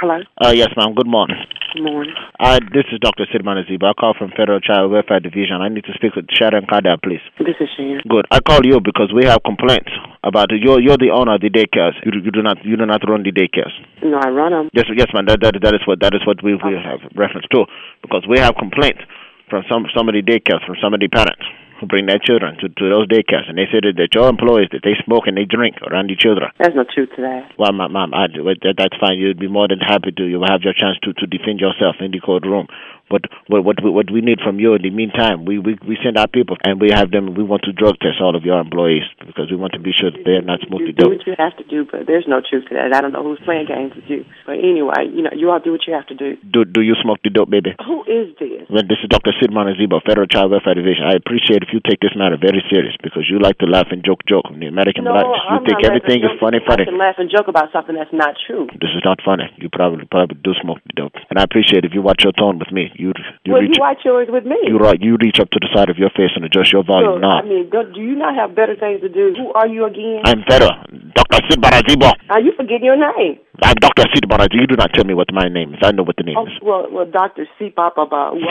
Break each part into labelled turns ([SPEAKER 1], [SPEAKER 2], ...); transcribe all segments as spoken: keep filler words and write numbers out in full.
[SPEAKER 1] Hello?
[SPEAKER 2] Uh, yes, ma'am. Good morning.
[SPEAKER 1] Good morning.
[SPEAKER 2] Uh, this is Doctor Sidman Aziba. I call from Federal Child Welfare Division. I need to speak with Sharon Kada, please.
[SPEAKER 1] This is Sharon.
[SPEAKER 2] Good. I call you because we have complaints about it. You're, you're the owner of the daycares. You, you do not you do not run the daycares.
[SPEAKER 1] No, I run them.
[SPEAKER 2] Yes, yes, ma'am. That, that, that is what that is what we, we have reference to, because we have complaints from some some of the daycares, from some of the parents who bring their children to, to those daycares, and they say that, that your employees, that they smoke and they drink around the children.
[SPEAKER 1] There's no truth to that.
[SPEAKER 2] Well, ma'am, ma'am, I, that, that's fine. You'd be more than happy to. You will have your chance to, to defend yourself in the courtroom. But what what we, what we need from you in the meantime, we, we, we send our people and we have them. We want to drug test all of your employees because we want to be sure that they are not smoking
[SPEAKER 1] dope.
[SPEAKER 2] You
[SPEAKER 1] do what you have to do, but there's no truth to that. I don't know who's playing games with you. But anyway, you know, you all do what you have to do.
[SPEAKER 2] Do do you smoke the dope, baby?
[SPEAKER 1] Who is this?
[SPEAKER 2] Well, this is Doctor Sidman Aziba, Federal Child Welfare Division. I appreciate if you take this matter very serious because you like to laugh and joke, joke. The American
[SPEAKER 1] no,
[SPEAKER 2] black, you
[SPEAKER 1] I'm
[SPEAKER 2] think everything is funny, funny.
[SPEAKER 1] I can laugh and joke about something that's not true.
[SPEAKER 2] This is not funny. You probably probably do smoke the dope, and I appreciate if you watch your tone with me. You you
[SPEAKER 1] well,
[SPEAKER 2] reach.
[SPEAKER 1] You watch yours with me.
[SPEAKER 2] You right. You reach up to the side of your face and adjust your volume.
[SPEAKER 1] So,
[SPEAKER 2] now.
[SPEAKER 1] I mean, do, do you not have better things to do? Who are you again?
[SPEAKER 2] I'm Federal. Doctor Sidman Aziba.
[SPEAKER 1] Are you forgetting your name?
[SPEAKER 2] I'm Doctor Sidman Aziba. You do not tell me what my name is. I know what the name
[SPEAKER 1] oh,
[SPEAKER 2] is.
[SPEAKER 1] Well, well, Doctor Sidman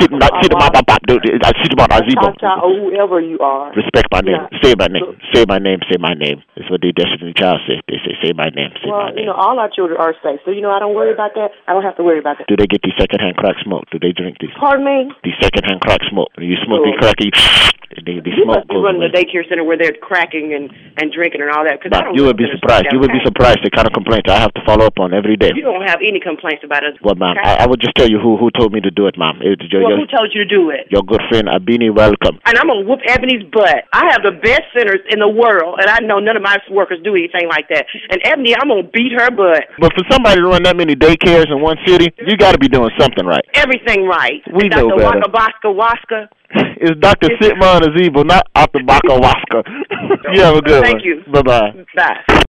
[SPEAKER 2] Aziba.
[SPEAKER 1] Or whoever you are.
[SPEAKER 2] Respect my name.
[SPEAKER 1] Yeah.
[SPEAKER 2] Say my name. So, say my name. Say my name. It's what the Destiny Child say. They say, say my name. Say
[SPEAKER 1] well,
[SPEAKER 2] my name.
[SPEAKER 1] you know, all our children are safe. So, you know, I don't worry about that. I don't have to worry about that.
[SPEAKER 2] Do they get the secondhand crack smoke? Do they drink this?
[SPEAKER 1] Pardon me?
[SPEAKER 2] The secondhand crack smoke. When you smoke the crack, you, they, the
[SPEAKER 1] you
[SPEAKER 2] smoke
[SPEAKER 1] must be
[SPEAKER 2] goes
[SPEAKER 1] running
[SPEAKER 2] away.
[SPEAKER 1] the daycare center where they're cracking and, and drinking and all that. Cause I don't
[SPEAKER 2] you would be surprised. You would be surprised the kind of complaints I have to follow up on every day.
[SPEAKER 1] You don't have any complaints about us.
[SPEAKER 2] Well, ma'am, I, I would just tell you who who told me to do it, ma'am. It, your,
[SPEAKER 1] well,
[SPEAKER 2] your,
[SPEAKER 1] who told you to do it?
[SPEAKER 2] Your good friend, Abini Welcome.
[SPEAKER 1] And I'm going to whoop Ebony's butt. I have the best centers in the world, and I know none of my workers do anything like that. And Ebony, I'm going to beat her butt.
[SPEAKER 2] But for somebody to run that many daycares in one city, you got to be doing something right.
[SPEAKER 1] Everything right.
[SPEAKER 2] We
[SPEAKER 1] and
[SPEAKER 2] know
[SPEAKER 1] Doctor
[SPEAKER 2] better.
[SPEAKER 1] Waka Baska Waska.
[SPEAKER 2] It's Doctor Sidman Aziba, not Doctor Baka Waska. You have a good
[SPEAKER 1] Thank
[SPEAKER 2] one.
[SPEAKER 1] you.
[SPEAKER 2] Bye-bye.
[SPEAKER 1] Bye.